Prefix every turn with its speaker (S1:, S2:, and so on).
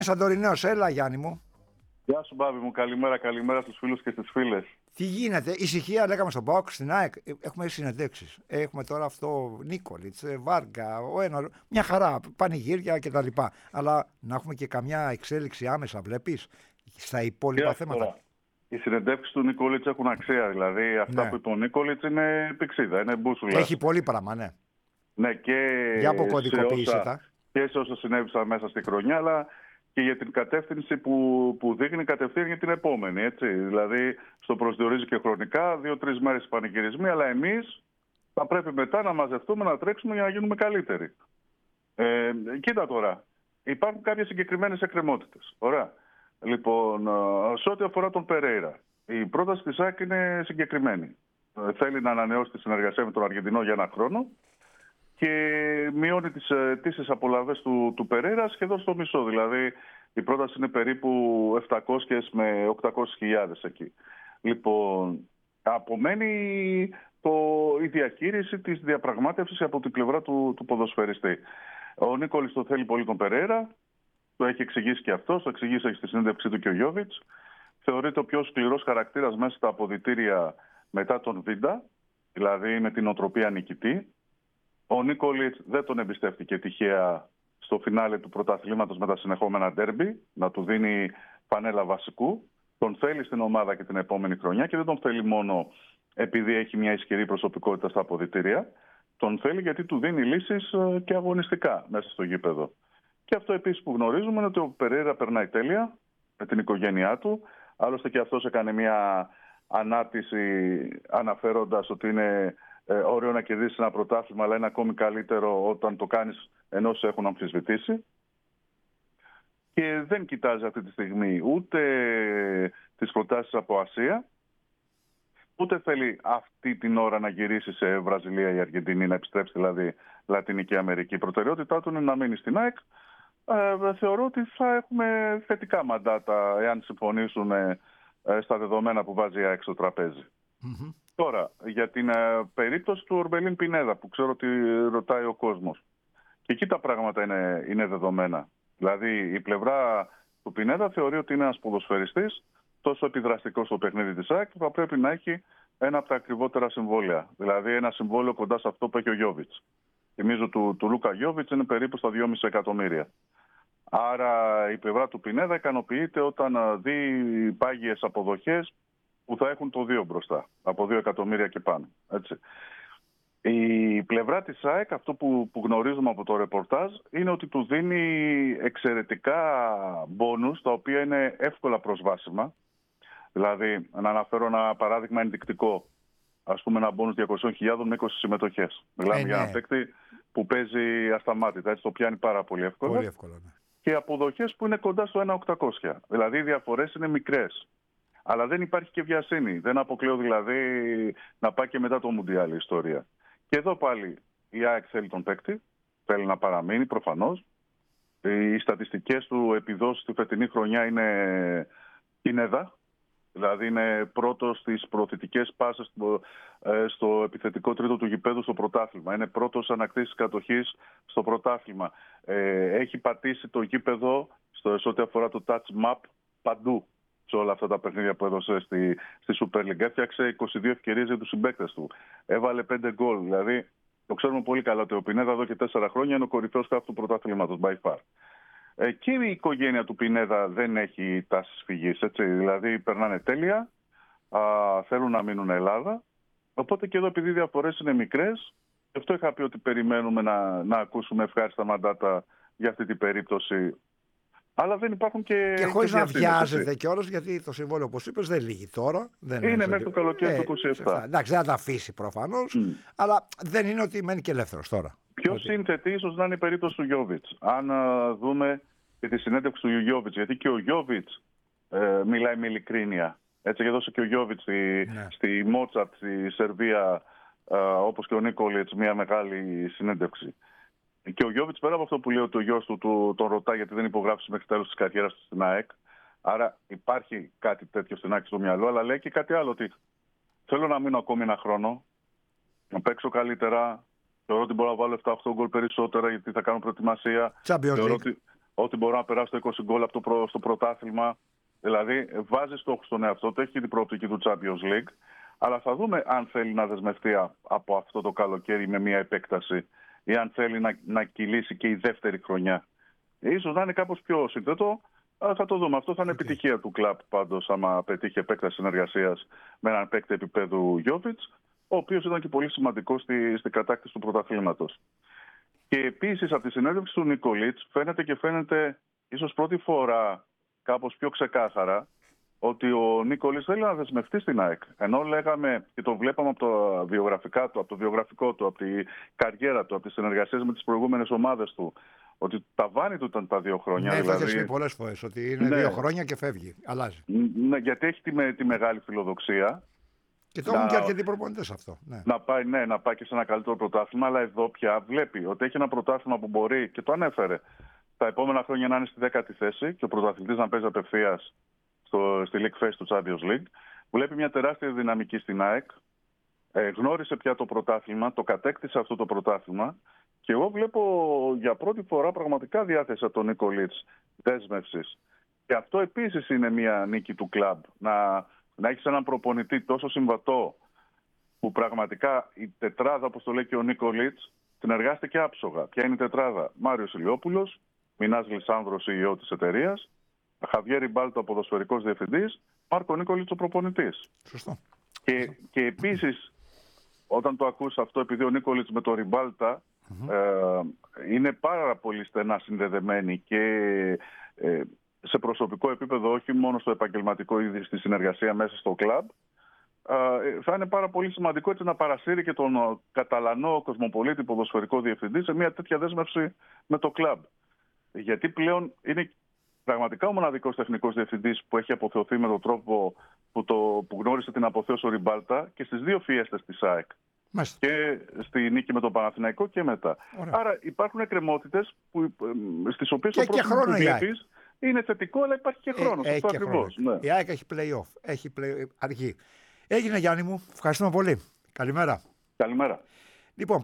S1: Σαντορινέος, έλα Γιάννη μου.
S2: Γεια σου, Μπάμπη μου. Καλημέρα στους φίλους και στις φίλες.
S1: Τι γίνεται, ησυχία λέγαμε στον ΠΑΟΚ, στην ΑΕΚ. Έχουμε συνεντεύξεις. Έχουμε τώρα αυτό Νίκολιτς, Βάργα, μια χαρά, πανηγύρια κτλ. Αλλά να έχουμε και καμιά εξέλιξη άμεσα, βλέπεις, στα υπόλοιπα θέματα.
S2: Τώρα, οι συνεντεύξεις του Νίκολιτς έχουν αξία. Δηλαδή, αυτά που είπε ο Νίκολιτς είναι πηξίδα, είναι μπούσουλα.
S1: Έχει πολύ πράγμα, ναι.
S2: Ναι, και
S1: για αποκωδικοποίησε τα.
S2: Και σε όσα συνέβησαν μέσα στη χρονιά, αλλά και για την κατεύθυνση που δείχνει κατευθείαν για την επόμενη. Έτσι. Δηλαδή, στο προσδιορίζει και χρονικά, 2-3 μέρες πανηγυρισμοί, αλλά εμείς θα πρέπει μετά να μαζευτούμε, να τρέξουμε για να γίνουμε καλύτεροι. Κοίτα τώρα, υπάρχουν κάποιες συγκεκριμένες εκκρεμότητες. Ωραία. Λοιπόν, σε ό,τι αφορά τον Περέιρα, η πρόταση της ΑΕΚ είναι συγκεκριμένη. Θέλει να ανανεώσει τη συνεργασία με τον Αργεντινό για 1 χρόνο και μειώνει τις αιτήσεις απολαβές του Περέιρα σχεδόν στο μισό. Δηλαδή η πρόταση είναι περίπου 700 με 800.000 εκεί. Λοιπόν, απομένει η διαχείριση της διαπραγμάτευσης από την πλευρά του ποδοσφαιριστή. Ο Νίκολης το θέλει πολύ τον Περέιρα, το έχει εξηγήσει και αυτός, το εξηγήσει στη συνέντευξή του και ο Γιόβιτς. Θεωρείται ο πιο σκληρός χαρακτήρας μέσα στα αποδυτήρια μετά τον Βίντα, δηλαδή με την οτροπία νικητή. Ο Νίκολιτς δεν τον εμπιστεύτηκε τυχαία στο φινάλε του πρωταθλήματος με τα συνεχόμενα ντέρμπι, να του δίνει φανέλα βασικού. Τον θέλει στην ομάδα και την επόμενη χρονιά και δεν τον θέλει μόνο επειδή έχει μια ισχυρή προσωπικότητα στα αποδυτήρια. Τον θέλει γιατί του δίνει λύσεις και αγωνιστικά μέσα στο γήπεδο. Και αυτό επίσης που γνωρίζουμε είναι ότι ο Περέιρα περνάει τέλεια με την οικογένειά του. Άλλωστε και αυτός έκανε μια ανάρτηση αναφέροντας ότι είναι ωραίο να κερδίσεις ένα πρωτάθλημα, αλλά είναι ακόμη καλύτερο όταν το κάνεις ενώ σε έχουν αμφισβητήσει. Και δεν κοιτάζει αυτή τη στιγμή ούτε τις προτάσεις από Ασία, ούτε θέλει αυτή την ώρα να γυρίσει σε Βραζιλία ή Αργεντινή, να επιστρέψει δηλαδή Λατινική Αμερική. Η προτεραιότητά του είναι να μείνει στην ΑΕΚ. Θεωρώ ότι θα έχουμε θετικά μαντάτα εάν συμφωνήσουν στα δεδομένα που βάζει η ΑΕΚ στο τραπέζι. Mm-hmm. Τώρα, για την περίπτωση του Ορμπελίν Πινέδα, που ξέρω ότι ρωτάει ο κόσμος. Και εκεί τα πράγματα είναι δεδομένα. Δηλαδή, η πλευρά του Πινέδα θεωρεί ότι είναι ένας ποδοσφαιριστής τόσο επιδραστικός στο παιχνίδι της ΑΕΚ, που θα πρέπει να έχει ένα από τα ακριβότερα συμβόλαια. Δηλαδή, ένα συμβόλαιο κοντά σε αυτό που έχει ο Γιόβιτς. Θυμίζω του Λούκα Γιόβιτς είναι περίπου στα 2,5 εκατομμύρια. Άρα, η πλευρά του Πινέδα ικανοποιείται όταν δει πάγιες αποδοχές που θα έχουν το 2 μπροστά, από 2 εκατομμύρια και πάνω. Έτσι. Η πλευρά της ΑΕΚ, αυτό που γνωρίζουμε από το ρεπορτάζ, είναι ότι του δίνει εξαιρετικά μπόνους, τα οποία είναι εύκολα προσβάσιμα. Δηλαδή, να αναφέρω ένα παράδειγμα ενδεικτικό. Ας πούμε ένα μπόνους 200.000 με 20 συμμετοχές. Μιλάμε για ένα παίκτη που παίζει ασταμάτητα, έτσι το πιάνει πάρα πολύ εύκολα.
S1: Πολύ εύκολα, ναι.
S2: Και αποδοχές που είναι κοντά στο 1.800. Δηλαδή, οι διαφορές είναι μικρές. Αλλά δεν υπάρχει και βιασύνη. Δεν αποκλείω δηλαδή να πάει και μετά το Μουντιάλ η ιστορία. Και εδώ πάλι η ΑΕΚ θέλει τον παίκτη, θέλει να παραμείνει προφανώς. Οι στατιστικές του επιδόσεις τη φετινή χρονιά είναι Πινέδα. Δηλαδή είναι πρώτος στις προωθητικές πάσες στο επιθετικό τρίτο του γηπέδου στο πρωτάθλημα. Είναι πρώτος ανακτήσεις κατοχής στο πρωτάθλημα. Έχει πατήσει το γήπεδο σε ό,τι αφορά το touch map παντού. Σε όλα αυτά τα παιχνίδια που έδωσε στη Super League. Έφτιαξε 22 ευκαιρίες για τους συμπαίκτες του. Έβαλε 5 γκολ. Δηλαδή, το ξέρουμε πολύ καλά ότι ο Πινέδα εδώ και 4 χρόνια είναι ο κορυφαίος χαφ του πρωταθλήματος, by far. Και η οικογένεια του Πινέδα δεν έχει τάσεις φυγής. Δηλαδή, περνάνε τέλεια, θέλουν να μείνουν Ελλάδα. Οπότε και εδώ, επειδή οι διαφορές είναι μικρές, γι' αυτό είχα πει ότι περιμένουμε να ακούσουμε ευχάριστα μαντάτα για αυτή την περίπτωση. Αλλά δεν υπάρχουν και.
S1: Και χωρίς να βιάζεται κιόλας, γιατί το συμβόλαιο, όπως είπες, δεν λύγει τώρα.
S2: Είναι μέχρι το καλοκαίρι του 27.
S1: Εντάξει, δεν θα τα αφήσει προφανώς, αλλά δεν είναι ότι μένει και ελεύθερος τώρα.
S2: Πιο σύνθετη ίσως να είναι η περίπτωση του Γιόβιτς. Αν δούμε και τη συνέντευξη του Γιόβιτς, γιατί και ο Γιόβιτς μιλάει με ειλικρίνεια. Έτσι, έδωσε και ο Γιόβιτς στη Μότσαρτ, στη Σερβία, όπως και ο Νίκολιτς, μια μεγάλη συνέντευξη. Και ο Γιόβιτς, πέρα από αυτό που λέει ότι ο γιος του τον ρωτά γιατί δεν υπογράψει μέχρι τέλος της καριέρας του στην ΑΕΚ. Άρα υπάρχει κάτι τέτοιο στην ΑΕΚ στο μυαλό, αλλά λέει και κάτι άλλο. Ότι θέλω να μείνω ακόμη 1 χρόνο, να παίξω καλύτερα. Θεωρώ ότι μπορώ να βάλω 7-8 γκολ περισσότερα γιατί θα κάνω προετοιμασία. Θεωρώ ότι ότι μπορώ να περάσω το 20 γκολ στο πρωτάθλημα. Δηλαδή, βάζει στόχους στον εαυτό του, έχει την προοπτική του Champions League. Αλλά θα δούμε αν θέλει να δεσμευτεί από αυτό το καλοκαίρι με μια επέκταση ή αν θέλει να κυλήσει και η δεύτερη χρονιά. Ίσως να είναι κάπως πιο σύνθετο. Θα το δούμε. Αυτό θα είναι επιτυχία του κλαμπ πάντως, άμα πετύχει επέκταση συνεργασίας με έναν παίκτη επίπεδου Γιόβιτς, ο οποίος ήταν και πολύ σημαντικό στην κατάκτηση του πρωταθλήματος. Και επίσης από τη συνέντευξη του Νίκολιτς φαίνεται ίσως πρώτη φορά κάπως πιο ξεκάθαρα ότι ο Νίκολιτς θέλει να δεσμευτεί στην ΑΕΚ. Ενώ λέγαμε και τον βλέπαμε από τα βιογραφικά του, από το βιογραφικό του, από τη καριέρα του, από τις συνεργασίες με τις προηγούμενες ομάδες του, ότι τα βάνη του ήταν τα 2 χρόνια.
S1: Ναι, δηλαδή... έχει πολλές φορές ότι είναι 2 χρόνια και φεύγει, αλλάζει.
S2: Ναι, γιατί έχει τη μεγάλη φιλοδοξία.
S1: Και το έχουν και αρκετοί προπονητές αυτό. Ναι.
S2: Να πάει και σε ένα καλύτερο πρωτάθλημα, αλλά εδώ πια βλέπει ότι έχει ένα πρωτάθλημα που μπορεί, και το ανέφερε, τα επόμενα χρόνια να είναι στη 10η θέση και ο πρωταθλητής να παίζει απευθείας στη League Phase του Champions League. Βλέπει μια τεράστια δυναμική στην ΑΕΚ. Γνώρισε πια το πρωτάθλημα, το κατέκτησε αυτό το πρωτάθλημα. Και εγώ βλέπω για πρώτη φορά πραγματικά διάθεση από τον Νίκολιτς δέσμευσης. Και αυτό επίσης είναι μια νίκη του κλαμπ. Να έχεις έναν προπονητή τόσο συμβατό, που πραγματικά η τετράδα, όπως το λέει και ο Νίκολιτς, συνεργάστηκε άψογα. Ποια είναι η τετράδα? Μάριος Ηλιόπουλος, Μινάς Λισάνδρος, CEO της εταιρείας, Χαβιέρ Ριμπάλτο, ο ποδοσφαιρικός διευθυντής, Μάρκο Νίκολιτς, ο προπονητής.
S1: Σωστό.
S2: Και επίσης, όταν το ακούς αυτό, επειδή ο Νίκολιτς με το Ριμπάλτα είναι πάρα πολύ στενά συνδεδεμένοι και σε προσωπικό επίπεδο, όχι μόνο στο επαγγελματικό ή στη συνεργασία μέσα στο κλαμπ, θα είναι πάρα πολύ σημαντικό έτσι να παρασύρει και τον Καταλανό κοσμοπολίτη ποδοσφαιρικό διευθυντή σε μια τέτοια δέσμευση με το κλαμπ. Γιατί πλέον είναι πραγματικά ο μοναδικός τεχνικός διευθυντής που έχει αποθεωθεί με τον τρόπο που γνώρισε την αποθέωση ο Ριμπάλτα και στις 2 φιέστες της ΑΕΚ.
S1: Μάλιστα.
S2: Και στη νίκη με τον Παναθηναϊκό και μετά. Ωραία. Άρα υπάρχουν εκκρεμότητες στις οποίες
S1: και ο πρόβλημα του διαιτητής
S2: είναι θετικό, αλλά υπάρχει και χρόνος.
S1: Έχει και χρόνος. Ναι. Η ΑΕΚ έχει play-off, αργεί. Έγινε, Γιάννη μου, ευχαριστούμε πολύ. Καλημέρα.
S2: Καλημέρα.